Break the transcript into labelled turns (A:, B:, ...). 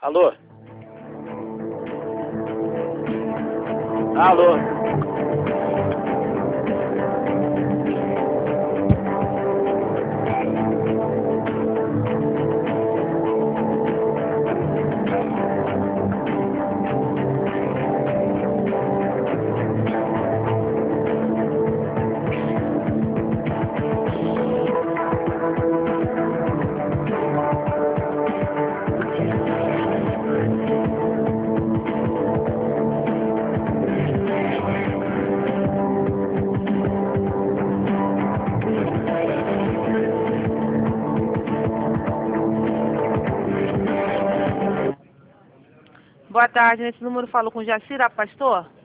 A: Alô? Alô?
B: Boa tarde, nesse número falo com Jacira, pastor?